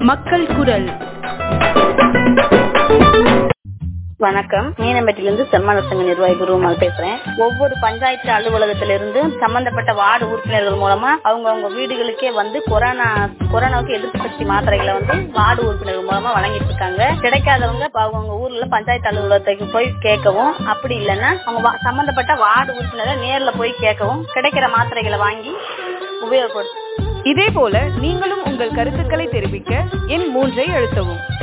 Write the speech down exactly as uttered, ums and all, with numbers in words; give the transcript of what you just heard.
மக்கள் குரல். வணக்கம். மீனம்பட்டியிலிருந்து செம்மன சங்க நிர்வாகி குருமால் பேசுறேன். ஒவ்வொரு பஞ்சாயத்து அலுவலகத்திலிருந்து சம்பந்தப்பட்ட வார்டு உறுப்பினர்கள் மூலமா அவங்க அவங்க வீடுகளுக்கே வந்து கொரோனா கொரோனாவுக்கு எதிர்ப்பு சக்தி மாத்திரைகளை வந்து வார்டு உறுப்பினர்கள் மூலமா வழங்கிட்டு இருக்காங்க. கிடைக்காதவங்க அவங்க ஊர்ல பஞ்சாயத்து அலுவலகத்துக்கு போய் கேட்கவும், அப்படி இல்லைன்னா அவங்க சம்பந்தப்பட்ட வார்டு உறுப்பினரை நேர்ல போய் கேட்கவும் கிடைக்கிற மாத்திரைகளை வாங்கி உபயோகப்படுத்தும். இதே போல நீங்களும் உங்கள் கருத்துக்களை தெரிவிக்க எண் மூன்றை அழுத்தவும்.